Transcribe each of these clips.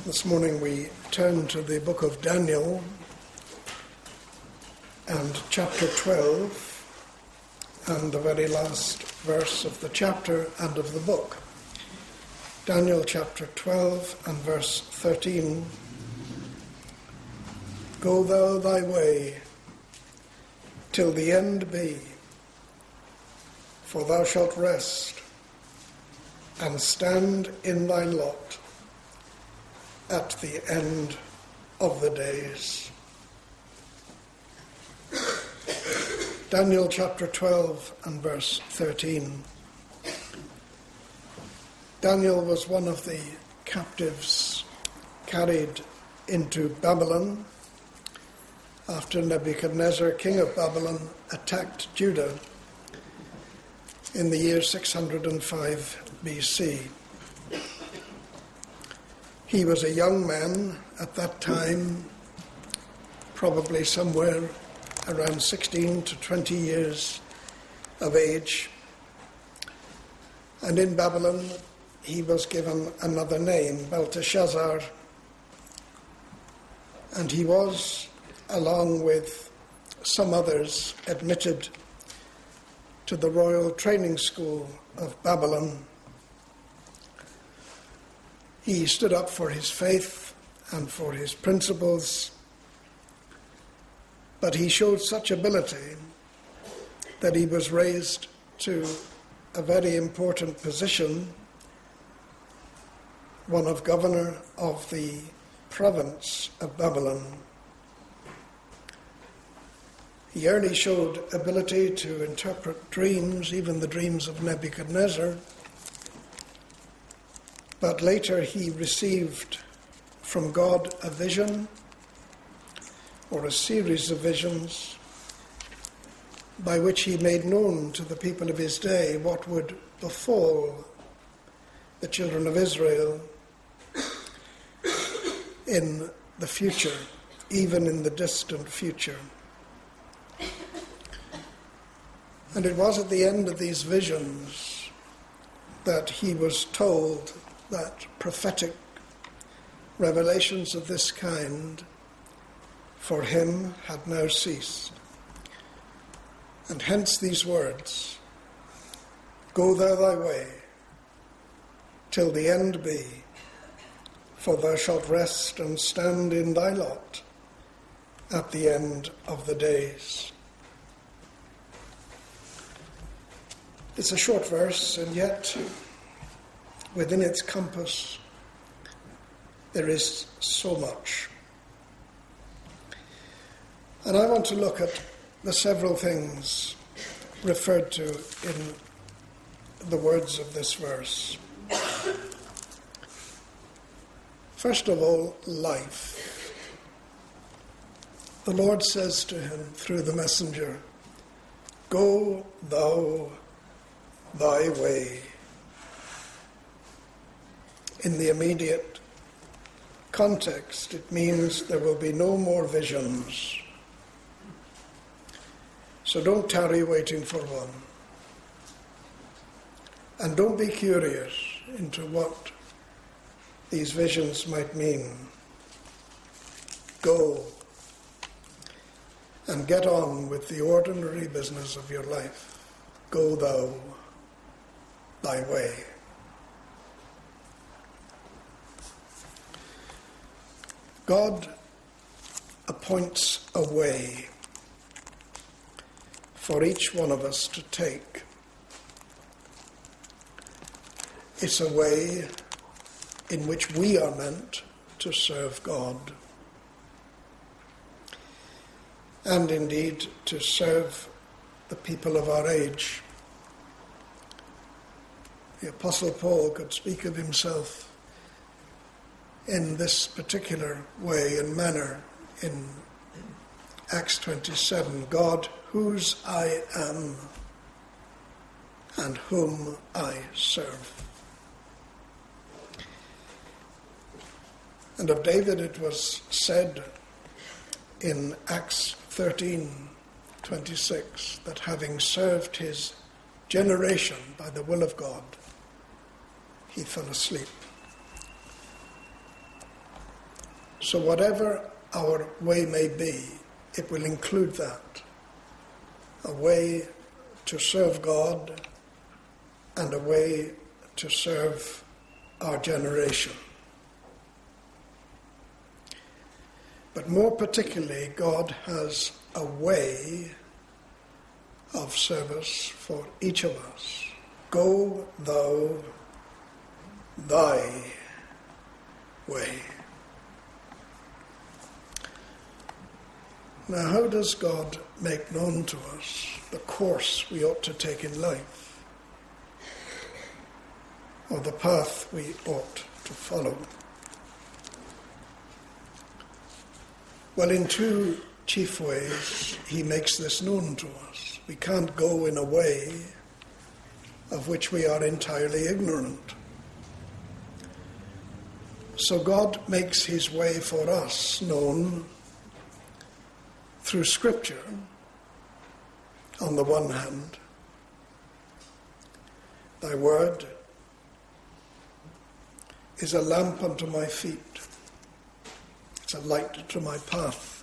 This morning we turn to the book of Daniel and chapter 12 and the very last verse of the chapter and of the book. Daniel chapter 12 and verse 13. Go thou thy way till the end be, for thou shalt rest and stand in thy lot at the end of the days. Daniel chapter 12 and verse 13. Daniel was one of the captives carried into Babylon after Nebuchadnezzar, king of Babylon, attacked Judah in the year 605 BC. He was a young man at that time, probably somewhere around 16 to 20 years of age. And in Babylon, he was given another name, Belteshazzar. And he was, along with some others, admitted to the Royal Training School of Babylon. He stood up for his faith and for his principles, but he showed such ability that he was raised to a very important position, one of governor of the province of Babylon. He early showed ability to interpret dreams, even the dreams of Nebuchadnezzar, but later he received from God a vision, or a series of visions, by which he made known to the people of his day what would befall the children of Israel in the future, even in the distant future. And it was at the end of these visions that he was told that prophetic revelations of this kind for him had now ceased. And hence these words, go thou thy way till the end be, for thou shalt rest and stand in thy lot at the end of the days. It's a short verse, and yet within its compass there is so much. And I want to look at the several things referred to in the words of this verse. First of all, life. The Lord says to him through the messenger, go thou thy way. In the immediate context, it means there will be no more visions. So don't tarry waiting for one. And don't be curious into what these visions might mean. Go and get on with the ordinary business of your life. Go thou thy way. God appoints a way for each one of us to take. It's a way in which we are meant to serve God, and indeed to serve the people of our age. The Apostle Paul could speak of himself in this particular way and manner in Acts 27, God, whose I am and whom I serve. And of David it was said in Acts 13:26 that having served his generation by the will of God, he fell asleep. So whatever our way may be, it will include that. A way to serve God and a way to serve our generation. But more particularly, God has a way of service for each of us. Go thou thy way. Now, how does God make known to us the course we ought to take in life, or the path we ought to follow? Well, in two chief ways, he makes this known to us. We can't go in a way of which we are entirely ignorant. So God makes his way for us known through Scripture, on the one hand. Thy word is a lamp unto my feet. It's a light to my path.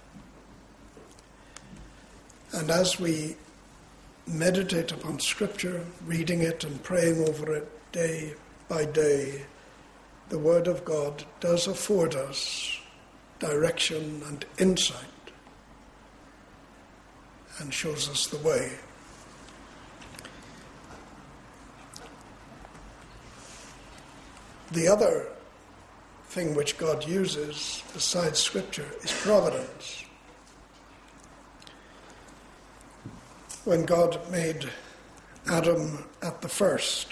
And as we meditate upon Scripture, reading it and praying over it day by day, the Word of God does afford us direction and insight and shows us the way. The other thing which God uses besides Scripture is providence. When God made Adam at the first,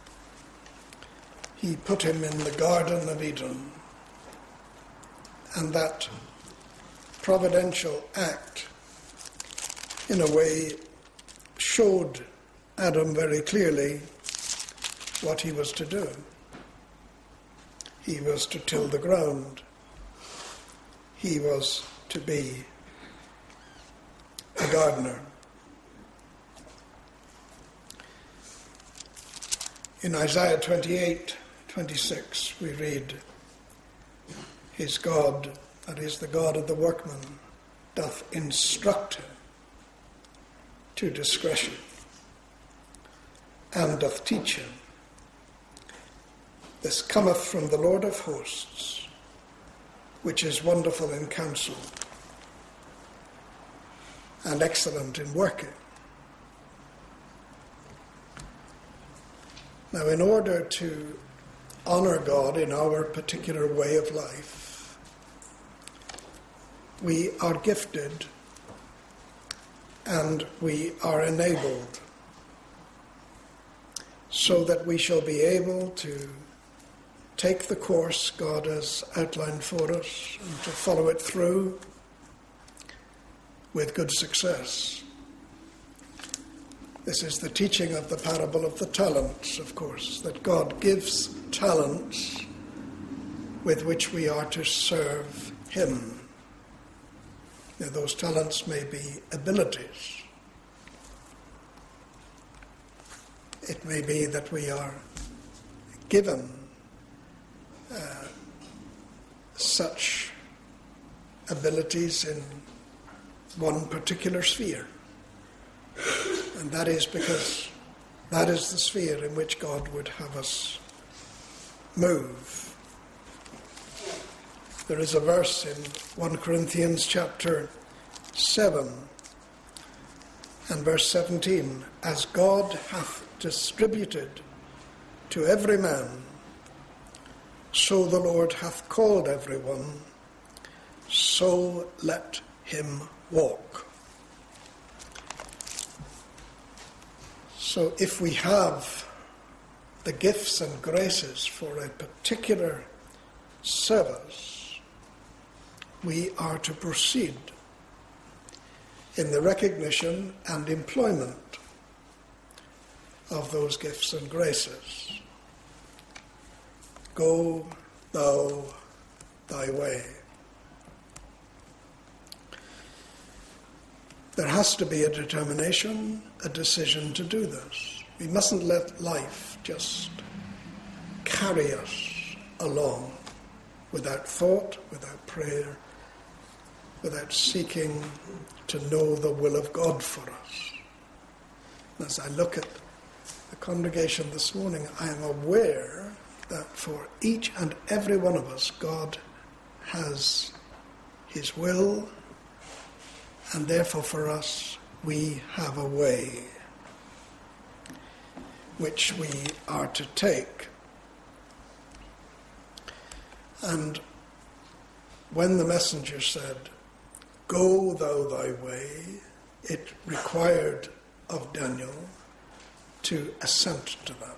he put him in the Garden of Eden, and that providential act in a way showed Adam very clearly what he was to do. He was to till the ground. He was to be a gardener. In Isaiah 28:26, we read, his God, that is the God of the workman, doth instruct him to discretion, and doth teach him. This cometh from the Lord of hosts, which is wonderful in counsel, and excellent in working. Now, in order to honor God in our particular way of life, we are gifted and we are enabled so that we shall be able to take the course God has outlined for us and to follow it through with good success. This is the teaching of the parable of the talents, of course, that God gives talents with which we are to serve him. Now, those talents may be abilities. It may be that we are given such abilities in one particular sphere. And that is because that is the sphere in which God would have us move. There is a verse in 1 Corinthians chapter 7 and verse 17, as God hath distributed to every man, so the Lord hath called everyone, so let him walk. So if we have the gifts and graces for a particular service, we are to proceed in the recognition and employment of those gifts and graces. Go thou thy way. There has to be a determination, a decision to do this. We mustn't let life just carry us along. without thought, without prayer, without seeking to know the will of God for us. And as I look at the congregation this morning, I am aware that for each and every one of us, God has his will, and therefore for us, we have a way which we are to take. And when the messenger said, "Go thou thy way," it required of Daniel to assent to that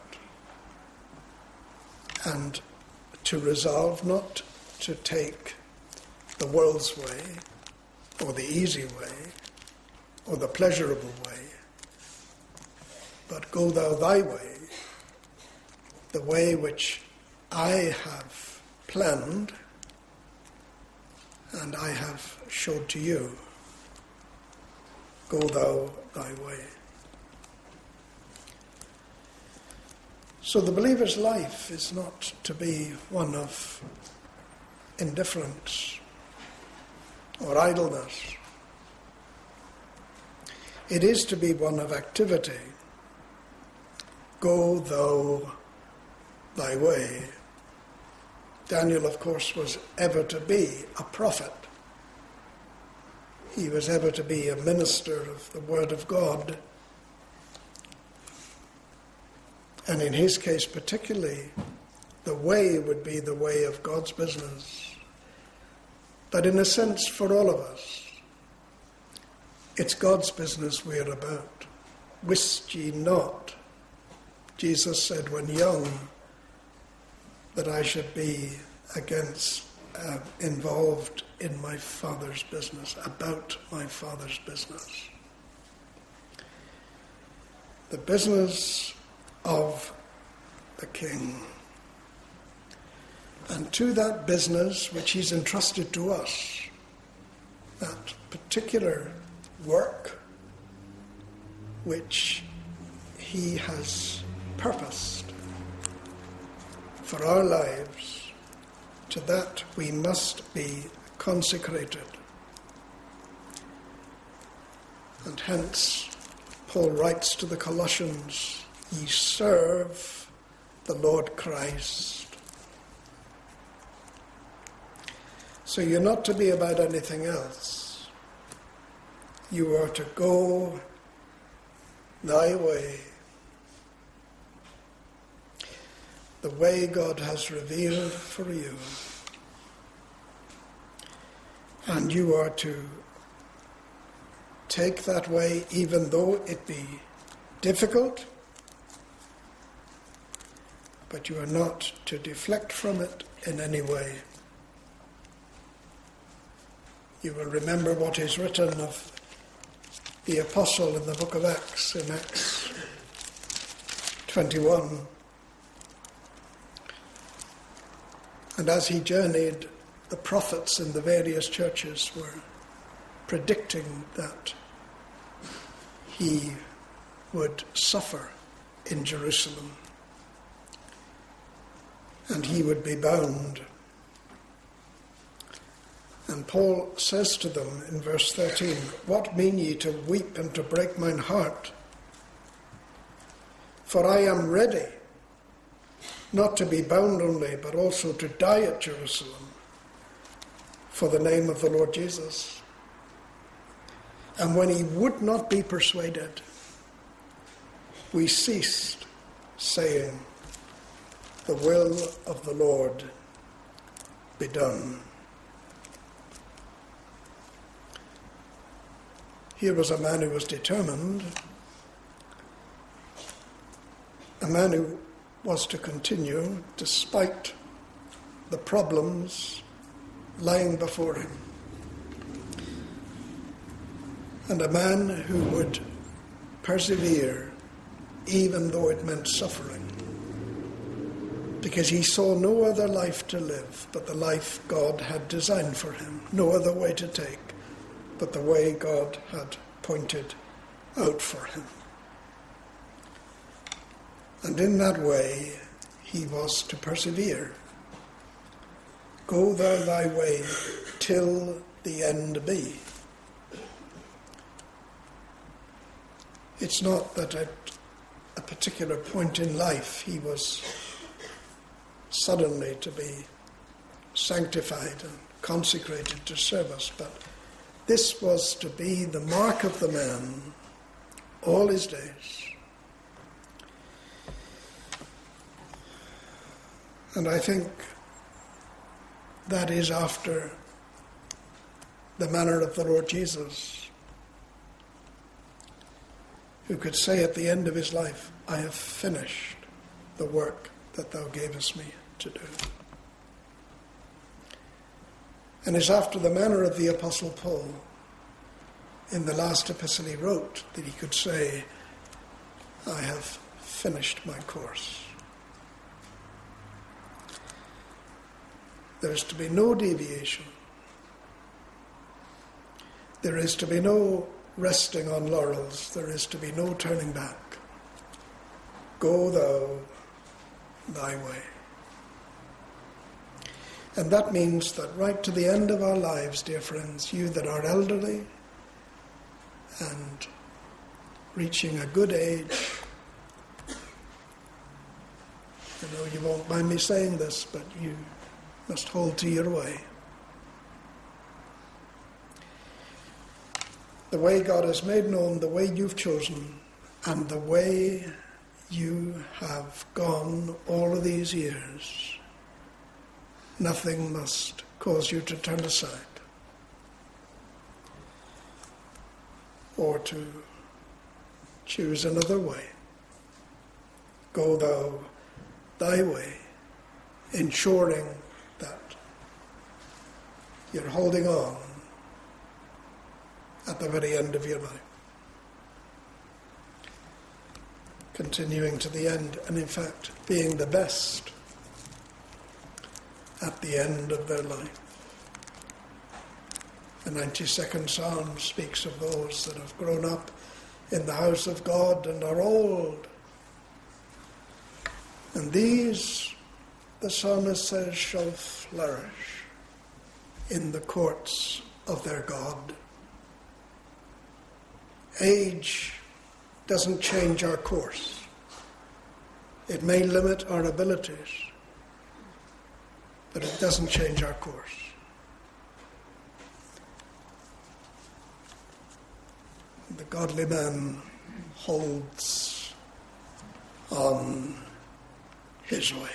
and to resolve not to take the world's way or the easy way or the pleasurable way, but go thou thy way, the way which I have planned and I have showed to you. Go thou thy way. So the believer's life is not to be one of indifference or idleness. It is to be one of activity. Go thou thy way. Daniel, of course, was ever to be a prophet. He was ever to be a minister of the Word of God. And in his case particularly, the way would be the way of God's business. But in a sense, for all of us, it's God's business we're about. Wist ye not, Jesus said when young, that I should be involved in my Father's business, about my Father's business. The business of the King. And to that business which he's entrusted to us, that particular work which he has purposed for our lives, to that we must be consecrated. And hence Paul writes to the Colossians, "Ye serve the Lord Christ." So you're not to be about anything else. You are to go thy way, the way God has revealed for you. And you are to take that way even though it be difficult, but you are not to deflect from it in any way. You will remember what is written of the apostle in the book of Acts, in Acts 21. And as he journeyed, the prophets in the various churches were predicting that he would suffer in Jerusalem and he would be bound. And Paul says to them in verse 13, "What mean ye to weep and to break mine heart? For I am ready, not to be bound only, but also to die at Jerusalem for the name of the Lord Jesus." And when he would not be persuaded, we ceased, saying, "The will of the Lord be done." Here was a man who was determined, a man who was to continue despite the problems lying before him, and a man who would persevere even though it meant suffering, because he saw no other life to live but the life God had designed for him, no other way to take but the way God had pointed out for him. And in that way he was to persevere. Go thou thy way till the end be. It's not that at a particular point in life he was suddenly to be sanctified and consecrated to service, but this was to be the mark of the man all his days. And I think that is after the manner of the Lord Jesus, who could say at the end of his life, I have finished the work that thou gavest me to do. And it's after the manner of the Apostle Paul, in the last epistle he wrote, that he could say, I have finished my course. There is to be no deviation. There is to be no resting on laurels. There is to be no turning back. Go thou thy way. And that means that right to the end of our lives, dear friends, you that are elderly and reaching a good age, I know you won't mind me saying this, but you must hold to your way. The way God has made known, the way you've chosen, and the way you have gone all of these years, nothing must cause you to turn aside or to choose another way. Go thou thy way, ensuring that you're holding on at the very end of your life, continuing to the end, and in fact being the best at the end of their life. The 92nd Psalm speaks of those that have grown up in the house of God and are old. And these, the psalmist says, shall flourish in the courts of their God. Age doesn't change our course. It may limit our abilities, but it doesn't change our course. The godly man holds on his way.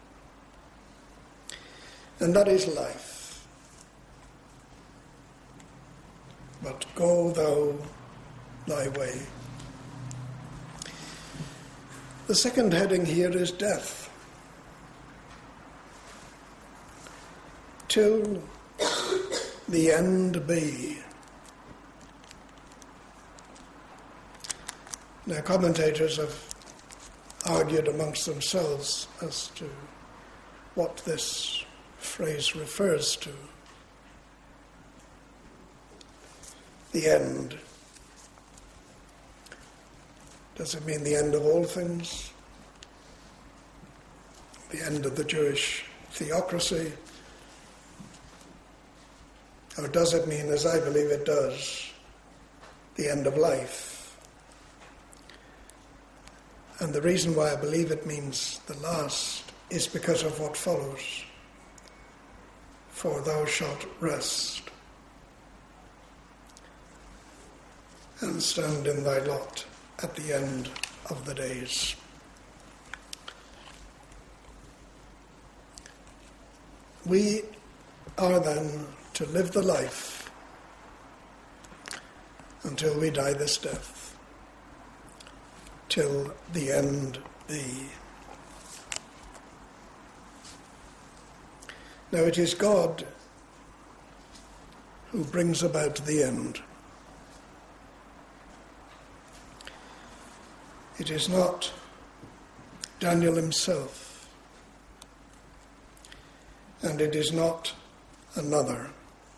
And that is life. But go thou thy way. The second heading here is death. Till the end be. Now, commentators have argued amongst themselves as to what this phrase refers to. The end. Does it mean the end of all things? The end of the Jewish theocracy? Or does it mean, as I believe it does, the end of life? And the reason why I believe it means the last is because of what follows. For thou shalt rest and stand in thy lot at the end of the days. We are then to live the life until we die this death. Till the end be. Now it is God who brings about the end. It is not Daniel himself, and it is not another.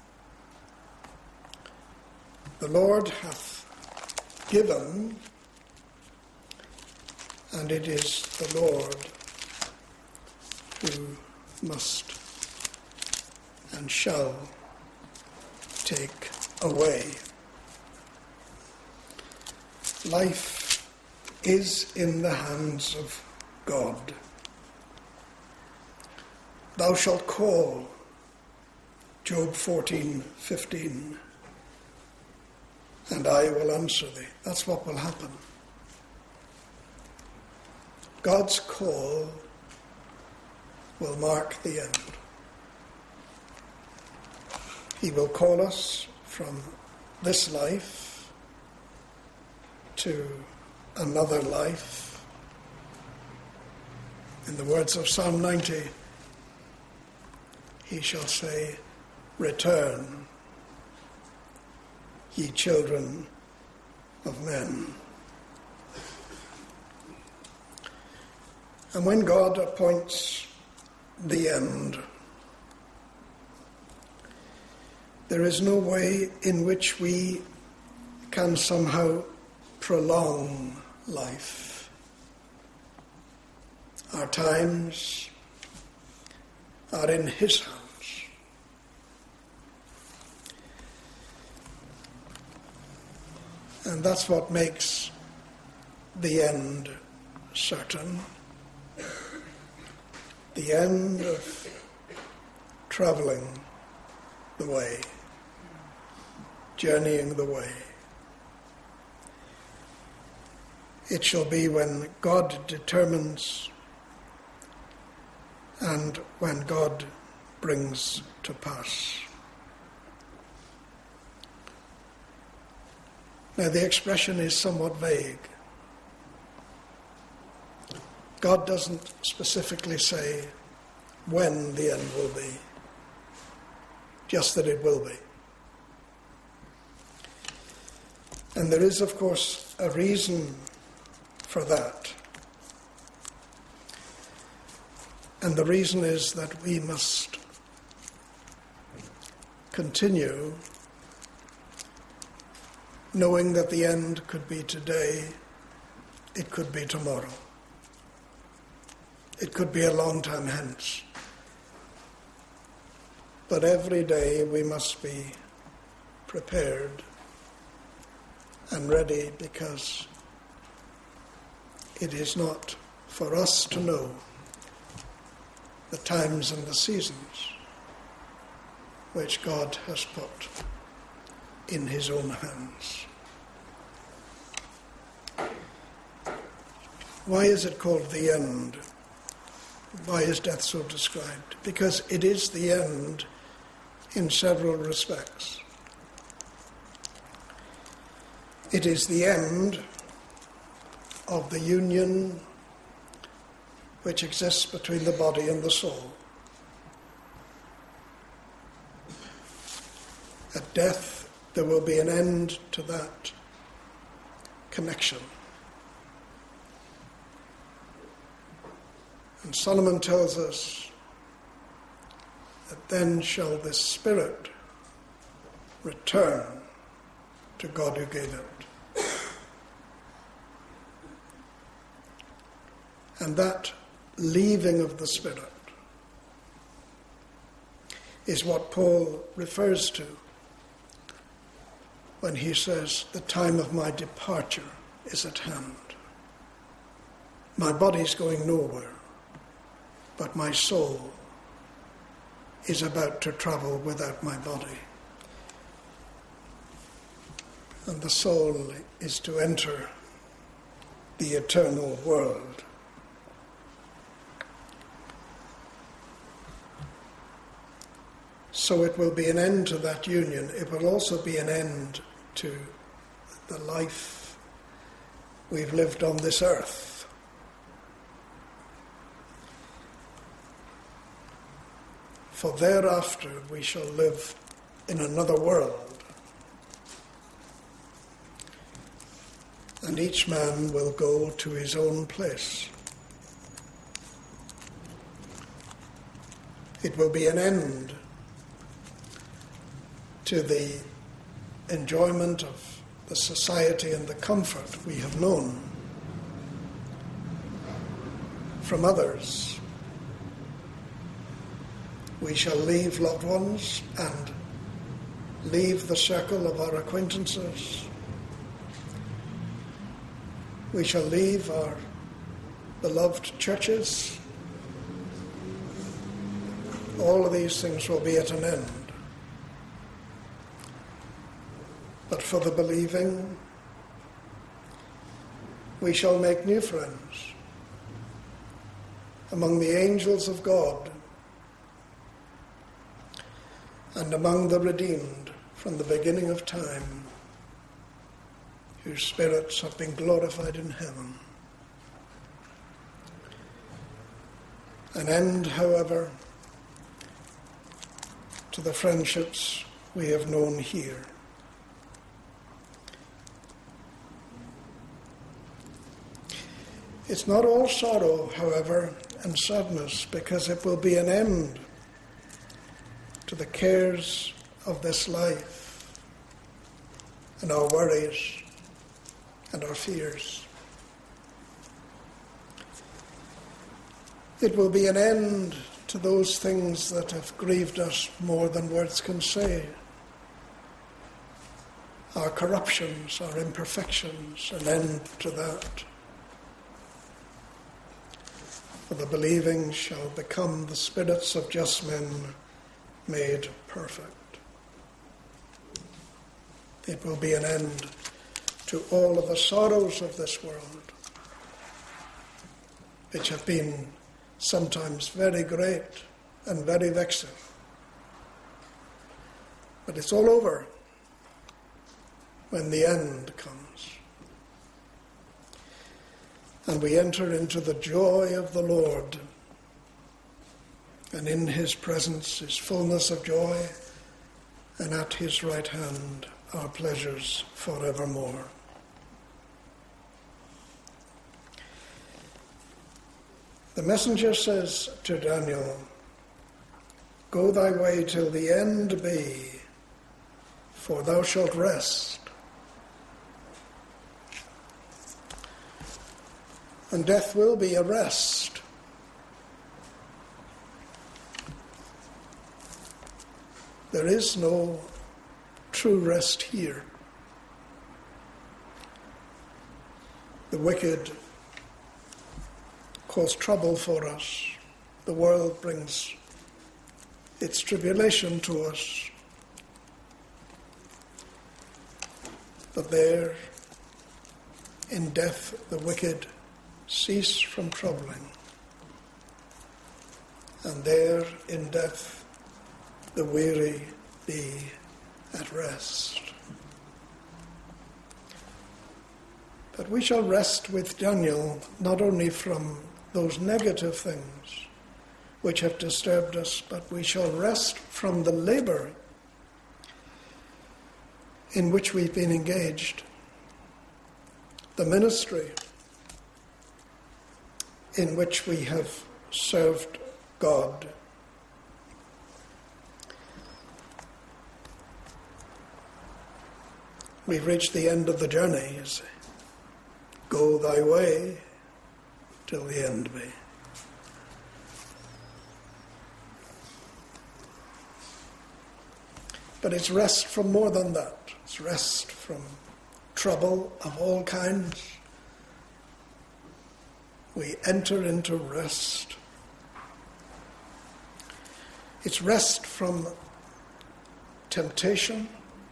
The Lord hath given, and it is the Lord who must and shall take away. Life is in the hands of God. Thou shalt call, Job 14:15, and I will answer thee. That's what will happen. God's call will mark the end. He will call us from this life to another life. In the words of Psalm 90, he shall say, "Return, ye children of men." And when God appoints the end, there is no way in which we can somehow prolong life. Our times are in his hands. And that's what makes the end certain. The end of travelling the way, journeying the way. It shall be when God determines and when God brings to pass. Now, the expression is somewhat vague. God doesn't specifically say when the end will be, just that it will be. And there is, of course, a reason for that. And the reason is that we must continue knowing that the end could be today, it could be tomorrow. It could be a long time hence. But every day we must be prepared and ready, because it is not for us to know the times and the seasons which God has put in his own hands. Why is it called the end? Why is death so described? Because it is the end in several respects. It is the end of the union which exists between the body and the soul. At death, there will be an end to that connection. And Solomon tells us that then shall the spirit return to God who gave it. And that leaving of the spirit is what Paul refers to when he says, "The time of my departure is at hand. My body's going nowhere, but my soul is about to travel without my body." And the soul is to enter the eternal world. So it will be an end to that union. It will also be an end to the life we've lived on this earth. For thereafter we shall live in another world, and each man will go to his own place. It will be an end to the enjoyment of the society and the comfort we have known from others. We shall leave loved ones and leave the circle of our acquaintances. We shall leave our beloved churches. All of these things will be at an end. But for the believing, we shall make new friends among the angels of God and among the redeemed from the beginning of time, whose spirits have been glorified in heaven. An end, however, to the friendships we have known here. It's not all sorrow, however, and sadness, because it will be an end to the cares of this life and our worries and our fears. It will be an end to those things that have grieved us more than words can say. Our corruptions, our imperfections, an end to that. For the believing shall become the spirits of just men made perfect. It will be an end to all of the sorrows of this world, which have been sometimes very great and very vexing. But it's all over when the end comes. And we enter into the joy of the Lord. And in his presence is fullness of joy, and at his right hand are pleasures forevermore. The messenger says to Daniel, "Go thy way till the end be, for thou shalt rest." And death will be a rest. There is no true rest here. The wicked cause trouble for us. The world brings its tribulation to us. But there, in death, the wicked cease from troubling. And there, in death, the weary be at rest. But we shall rest with Daniel not only from those negative things which have disturbed us, but we shall rest from the labor in which we've been engaged, the ministry in which we have served God. We've reached the end of the journey, you see. Go thy way till the end be. But it's rest from more than that. It's rest from trouble of all kinds. We enter into rest. It's rest from temptation,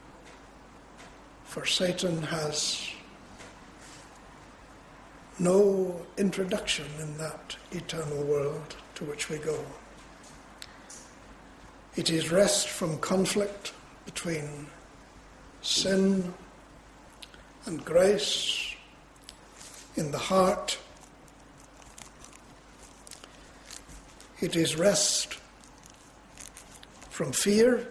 for Satan has no introduction in that eternal world to which we go. It is rest from conflict between sin and grace in the heart. It is rest from fear,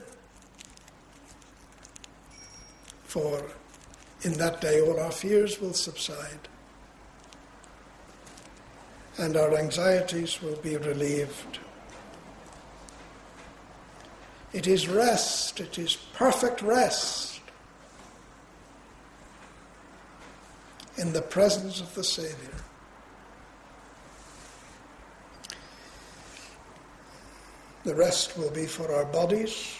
for in that day all our fears will subside and our anxieties will be relieved. It is rest, it is perfect rest in the presence of the Saviour. The rest will be for our bodies.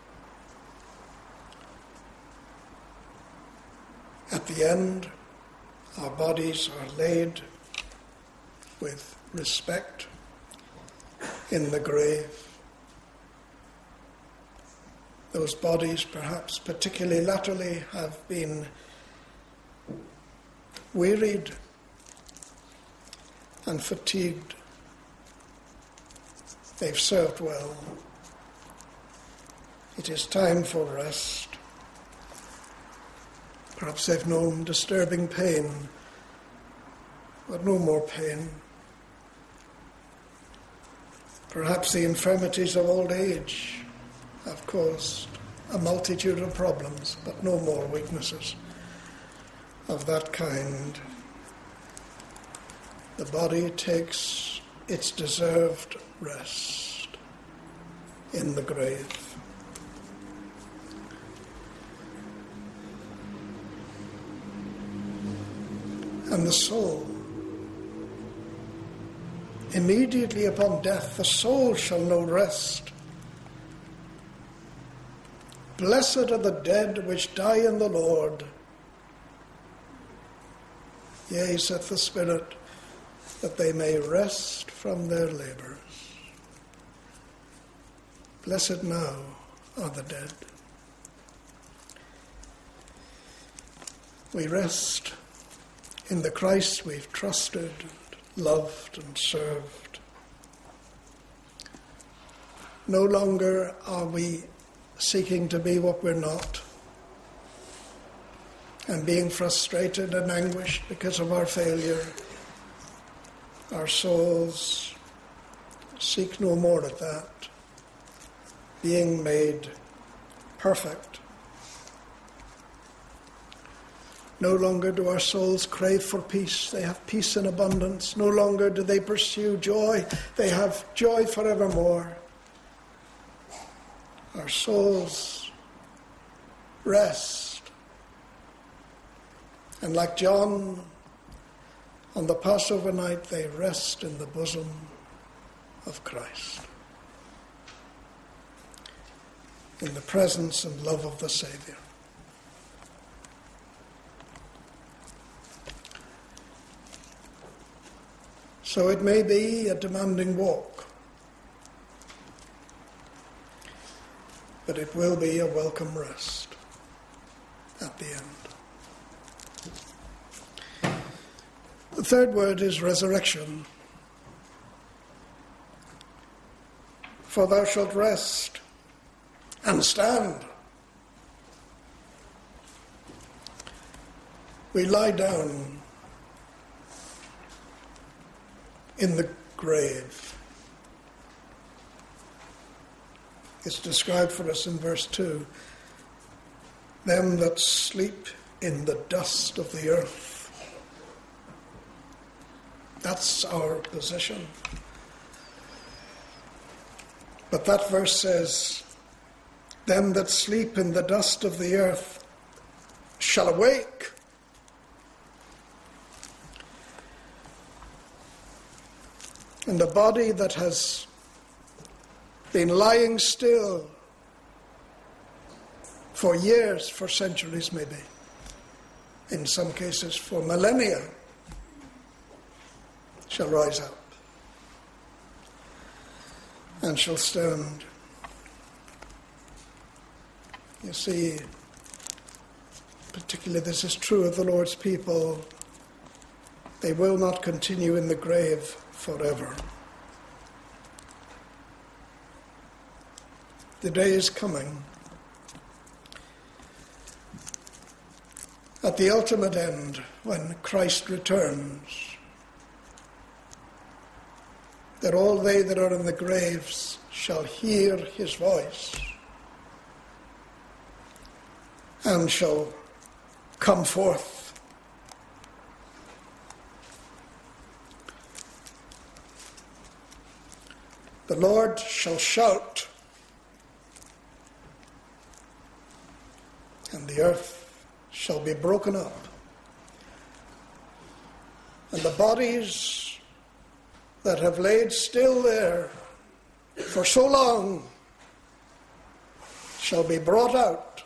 At the end, our bodies are laid with respect in the grave. Those bodies, perhaps particularly latterly, have been wearied and fatigued. They've served well. It is time for rest. Perhaps they've known disturbing pain, but no more pain. Perhaps the infirmities of old age have caused a multitude of problems, but no more weaknesses of that kind. The body takes its deserved rest in the grave. And the soul, immediately upon death, the soul shall know rest. Blessed are the dead which die in the Lord. Yea, saith the Spirit, that they may rest from their labours. Blessed now are the dead. We rest in the Christ we've trusted, loved and served. No longer are we seeking to be what we're not and being frustrated and anguished because of our failure. Our souls seek no more at that, being made perfect. No longer do our souls crave for peace. They have peace in abundance. No longer do they pursue joy. They have joy forevermore. Our souls rest. And like John on the Passover night, they rest in the bosom of Christ, in the presence and love of the Saviour. So it may be a demanding walk, but it will be a welcome rest at the end. The third word is resurrection. For thou shalt rest and stand. We lie down in the grave. It's described for us in verse 2. Them that sleep in the dust of the earth. That's our position. But that verse says, them that sleep in the dust of the earth shall awake. And the body that has been lying still for years, for centuries maybe, in some cases for millennia, shall rise up and shall stand. You see, particularly this is true of the Lord's people. They will not continue in the grave forever. The day is coming at the ultimate end when Christ returns, that all they that are in the graves shall hear his voice and shall come forth. The Lord shall shout, and the earth shall be broken up, and the bodies that have laid still there for so long shall be brought out.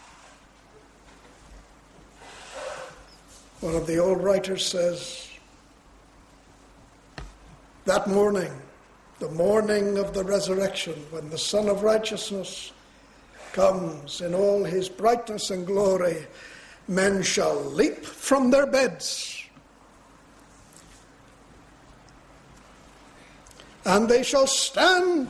One of the old writers says, that morning, the morning of the resurrection, when the Son of Righteousness comes in all his brightness and glory, men shall leap from their beds, and they shall stand,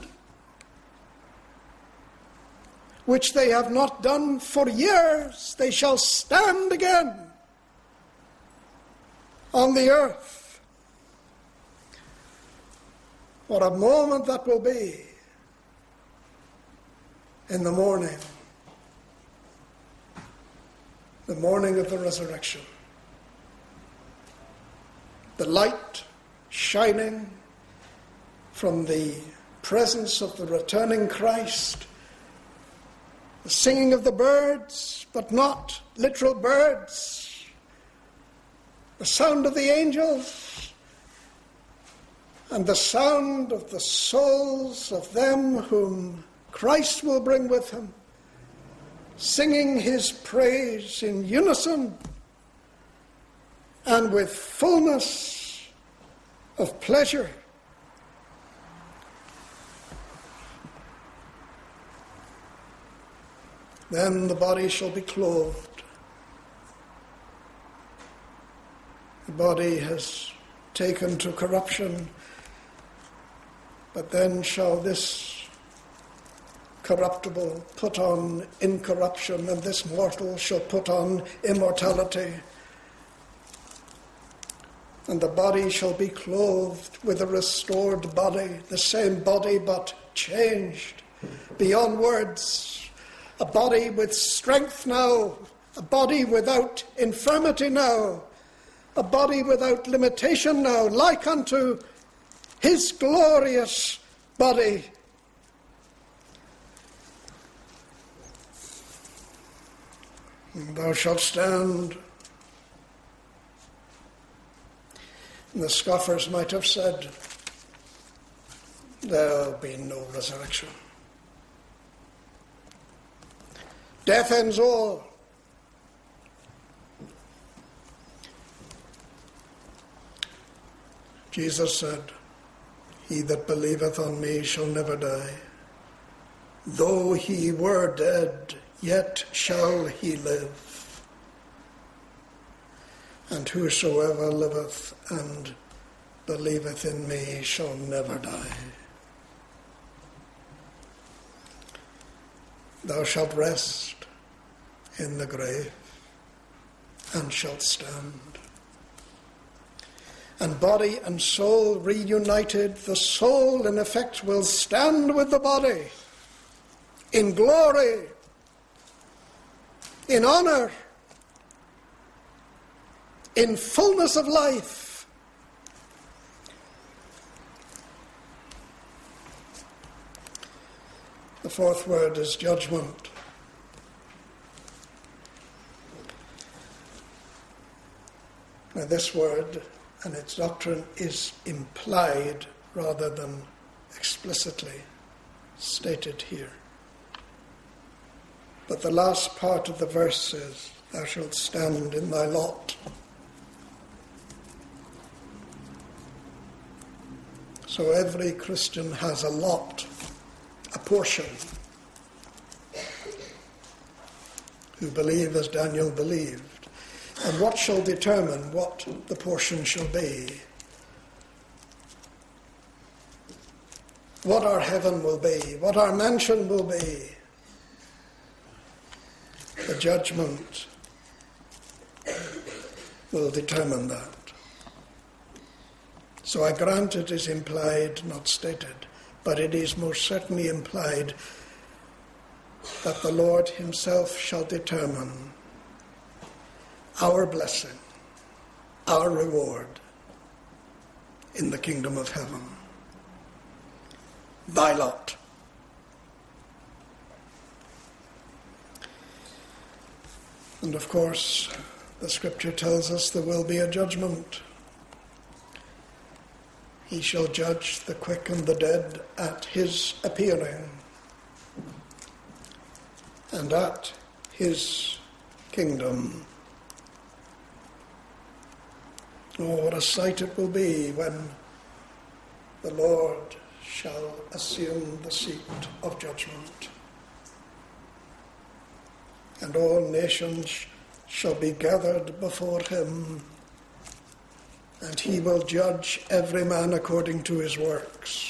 which they have not done for years. They shall stand again on the earth. What a moment that will be in the morning of the resurrection. The light shining from the presence of the returning Christ, the singing of the birds, but not literal birds, the sound of the angels, and the sound of the souls of them whom Christ will bring with him, singing his praise in unison and with fullness of pleasure. Then the body shall be clothed. The body has taken to corruption, but then shall this corruptible put on incorruption, and this mortal shall put on immortality. And the body shall be clothed with a restored body, the same body but changed beyond words. A body with strength now, a body without infirmity now, a body without limitation now, like unto his glorious body. And thou shalt stand. And the scoffers might have said, there'll be no resurrection. Death ends all. Jesus said, he that believeth on me shall never die. Though he were dead, yet shall he live. And whosoever liveth and believeth in me shall never die. Thou shalt rest in the grave and shalt stand. And body and soul reunited, the soul in effect will stand with the body in glory, in honor, in fullness of life. The fourth word is judgment. Now this word and its doctrine is implied rather than explicitly stated here. But the last part of the verse says, thou shalt stand in thy lot. So every Christian has a lot, a portion. Who believe as Daniel believed. And what shall determine what the portion shall be? What our heaven will be, what our mansion will be. The judgment will determine that. So I grant it is implied, not stated, but it is most certainly implied that the Lord himself shall determine our blessing, our reward in the kingdom of heaven. Thy lot. And of course, the scripture tells us there will be a judgment. He shall judge the quick and the dead at his appearing and at his kingdom. Oh, what a sight it will be when the Lord shall assume the seat of judgment, and all nations shall be gathered before him, and he will judge every man according to his works.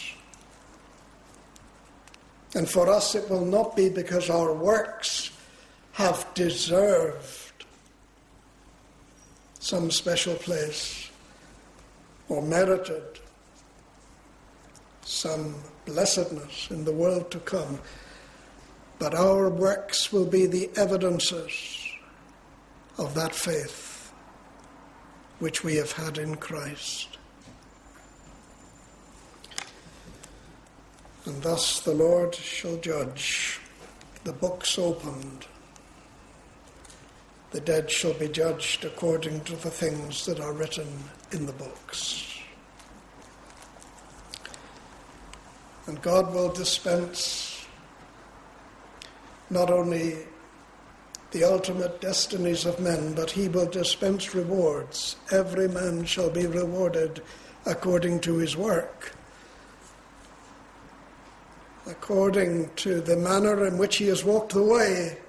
And for us it will not be because our works have deserved some special place or merited some blessedness in the world to come, but our works will be the evidences of that faith which we have had in Christ. And thus the Lord shall judge, the books opened. The dead shall be judged according to the things that are written in the books. And God will dispense not only the ultimate destinies of men, but he will dispense rewards. Every man shall be rewarded according to his work, according to the manner in which he has walked the way,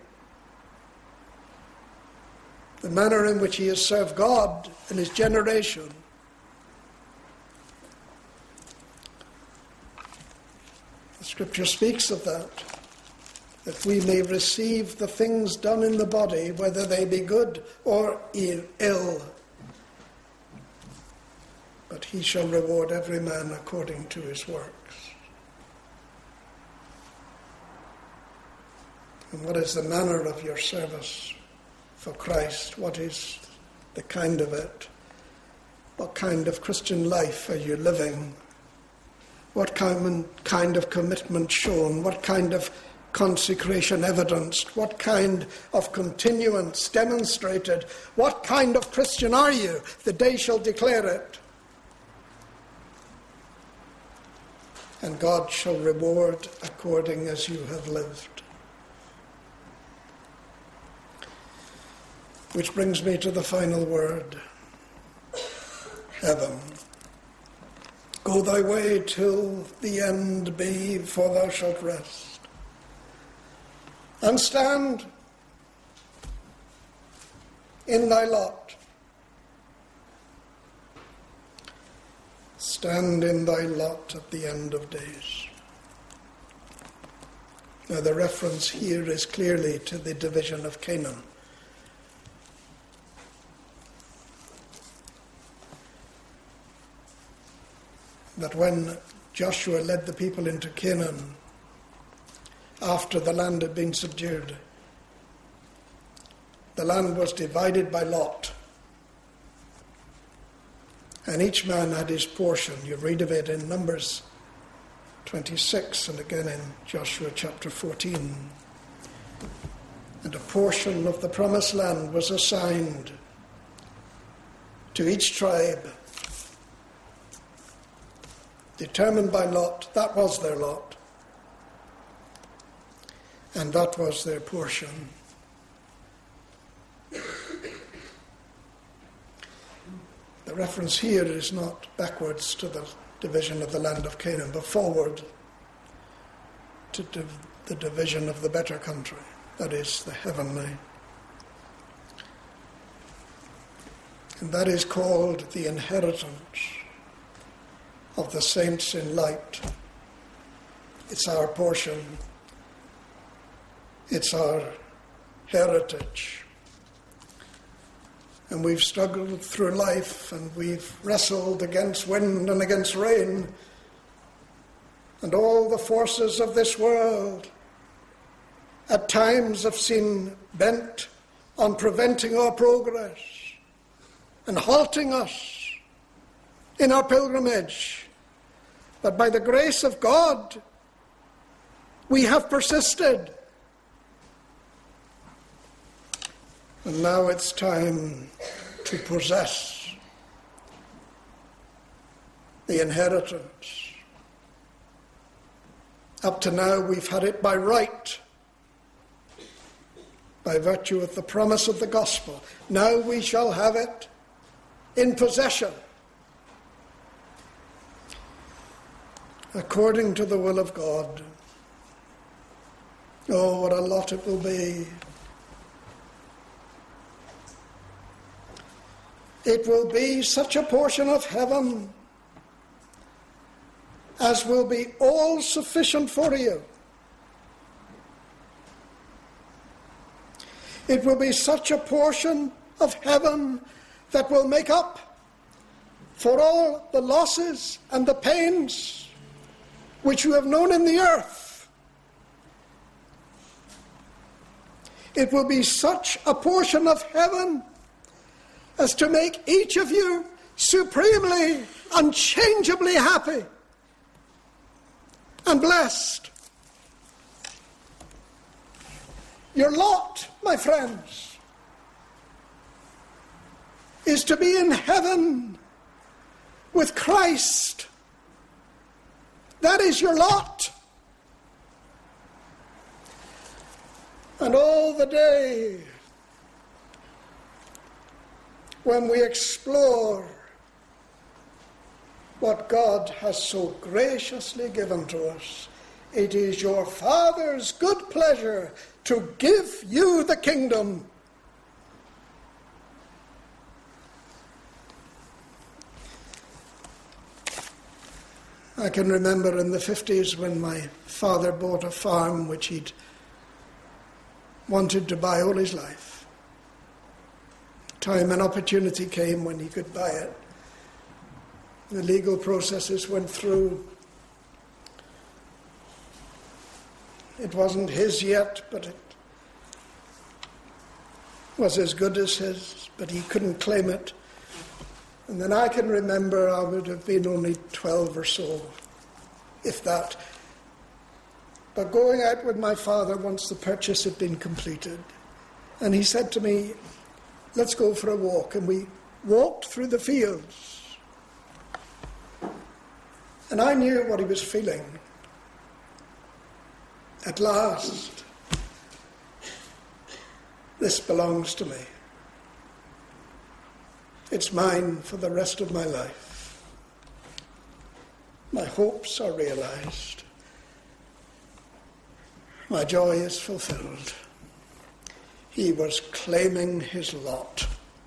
the manner in which he has served God in his generation. The Scripture speaks of that we may receive the things done in the body, whether they be good or ill. But he shall reward every man according to his works. And what is the manner of your service for Christ? What is the kind of it? What kind of Christian life are you living? What kind of commitment shown? What kind of consecration evidenced? What kind of continuance demonstrated? What kind of Christian are you? The day shall declare it. And God shall reward according as you have lived. Which brings me to the final word. Heaven. Go thy way till the end be, for thou shalt rest. And stand in thy lot. Stand in thy lot at the end of days. Now the reference here is clearly to the division of Canaan. That when Joshua led the people into Canaan, after the land had been subdued, the land was divided by lot. And each man had his portion. You read of it in Numbers 26 and again in Joshua chapter 14. And a portion of the promised land was assigned to each tribe, determined by lot. That was their lot. And that was their portion. The reference here is not backwards to the division of the land of Canaan, but forward to the division of the better country, that is, the heavenly. And that is called the inheritance of the saints in light. It's our portion. It's our heritage. And we've struggled through life, and we've wrestled against wind and against rain, and all the forces of this world at times have seemed bent on preventing our progress and halting us in our pilgrimage. But by the grace of God, we have persisted. And now it's time to possess the inheritance. Up to now we've had it by right, by virtue of the promise of the gospel. Now we shall have it in possession, according to the will of God. Oh, what a lot it will be. It will be such a portion of heaven as will be all sufficient for you. It will be such a portion of heaven that will make up for all the losses and the pains which you have known in the earth. It will be such a portion of heaven as to make each of you supremely, unchangeably happy and blessed. Your lot, my friends, is to be in heaven with Christ. That is your lot. And all the day when we explore what God has so graciously given to us, it is your Father's good pleasure to give you the kingdom. I can remember in the 50s when my father bought a farm which he'd wanted to buy all his life. Time and opportunity came when he could buy it. The legal processes went through. It wasn't his yet, but it was as good as his, but he couldn't claim it. And then I can remember I would have been only 12 or so, if that. But going out with my father once the purchase had been completed, and he said to me, let's go for a walk. And we walked through the fields. And I knew what he was feeling. At last, this belongs to me. It's mine for the rest of my life. My hopes are realized. My joy is fulfilled. He was claiming his lot.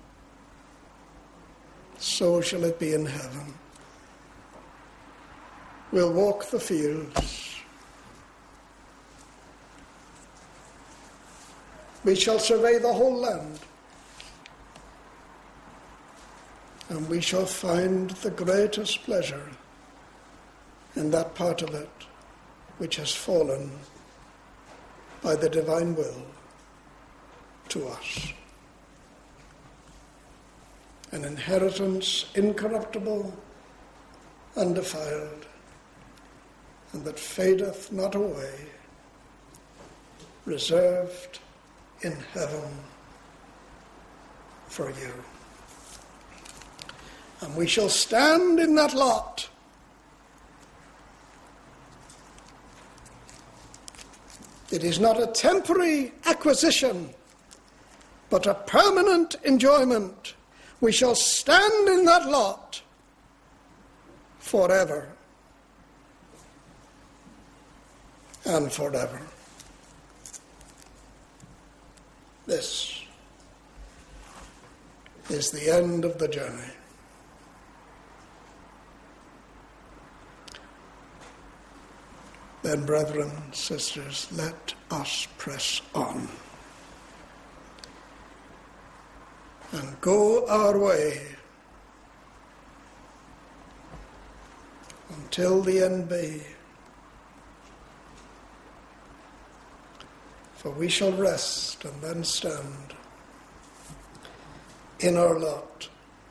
So shall it be in heaven. We'll walk the fields. We shall survey the whole land. And we shall find the greatest pleasure in that part of it which has fallen by the divine will to us. An inheritance incorruptible, undefiled, and that fadeth not away, reserved in heaven for you. And we shall stand in that lot. It is not a temporary acquisition, but a permanent enjoyment. We shall stand in that lot forever and forever. This is the end of the journey. Then, brethren, sisters, let us press on and go our way until the end be. For we shall rest and then stand in our lot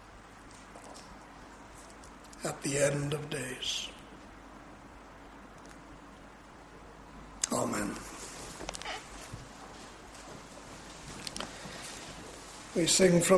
at the end of days. Amen. We sing from